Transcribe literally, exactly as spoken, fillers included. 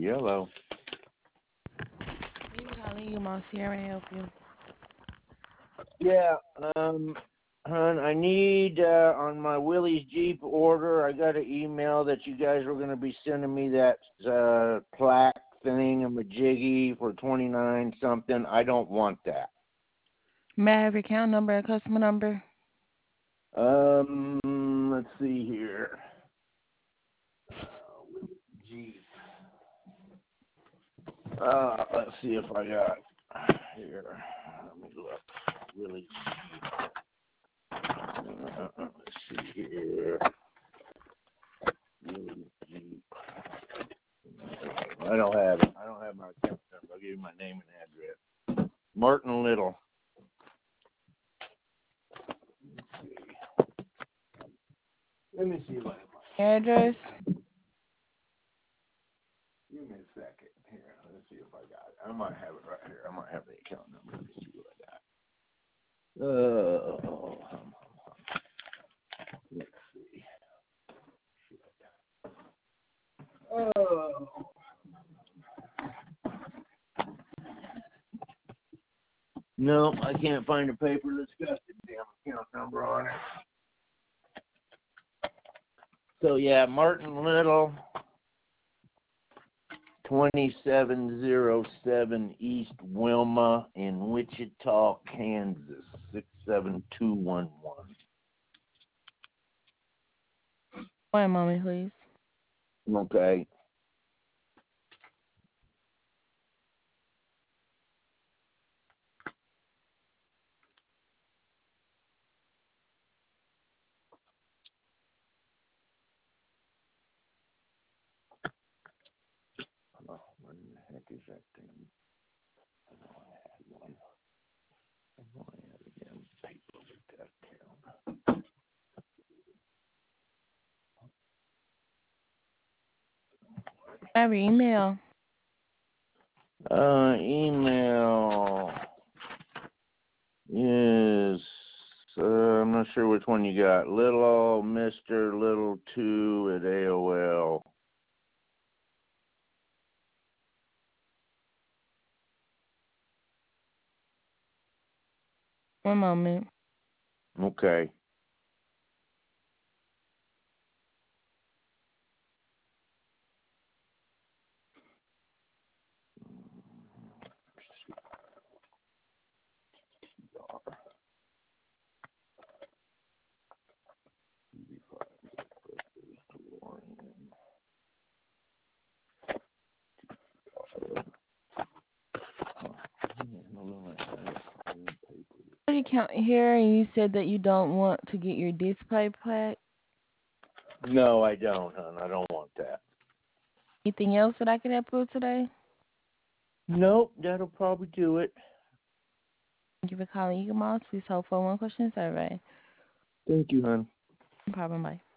Hello. Thank you for calling you, Moss. Here, may I help you? Yeah, um, hon, I need, uh, on my Willie's Jeep order, I got an email that you guys were going to be sending me that, uh, plaque thing, a majiggy for twenty-nine something. I don't want that. May I have your account number and customer number? Um, let's see here. Uh, Willie's Jeep. Uh, let's see if I got, here, let me look. Willie's Jeep. Uh, let's see here. I don't have it. I don't have my account number. I'll give you my name and address. Martin Little. Let's see. Let me see what I Your address? Give me a second. Here, let's see if I got it. I might have it right here. I might have the account number. Let me see what I got. Oh, hum, hum, hum. Let's see. Oh. No, I can't find a paper that's got the damn account number on it. So yeah, Martin Little, twenty-seven oh seven East Wilma in Wichita, Kansas, six seven two one one. One moment, please. Okay. Oh, where the heck is that thing? I know I had one. I know I had a damn paper with that down. I have your email. Uh, email is, uh, I'm not sure which one you got. Little Mister Little two at A O L. One moment. Okay. What account here? And you said that you don't want to get your display plaque. No, I don't, hon. I don't want that. Anything else that I can help you with today? Nope, that'll probably do it. Thank you for calling Eagle Moss. Please hold for one question survey. Thank you, hon. No problem. Bye.